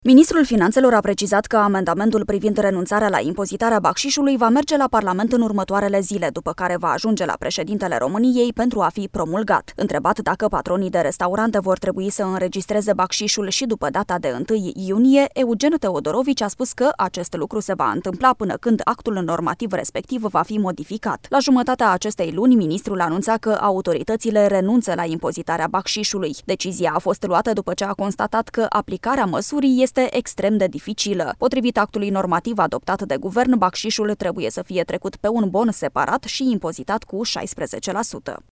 Ministrul Finanțelor a precizat că amendamentul privind renunțarea la impozitarea bacșișului va merge la Parlament în următoarele zile, după care va ajunge la președintele României pentru a fi promulgat. Întrebat dacă patronii de restaurante vor trebui să înregistreze bacșișul și după data de 1 iunie, Eugen Teodorovici a spus că acest lucru se va întâmpla până când actul normativ respectiv va fi modificat. La jumătatea acestei luni, ministrul anunța că autoritățile renunță la impozitarea bacșișului. Decizia a fost luată după ce a constatat că aplicarea măsurii este extrem de dificilă. Potrivit actului normativ adoptat de guvern, bacșișul trebuie să fie trecut pe un bon separat și impozitat cu 16%.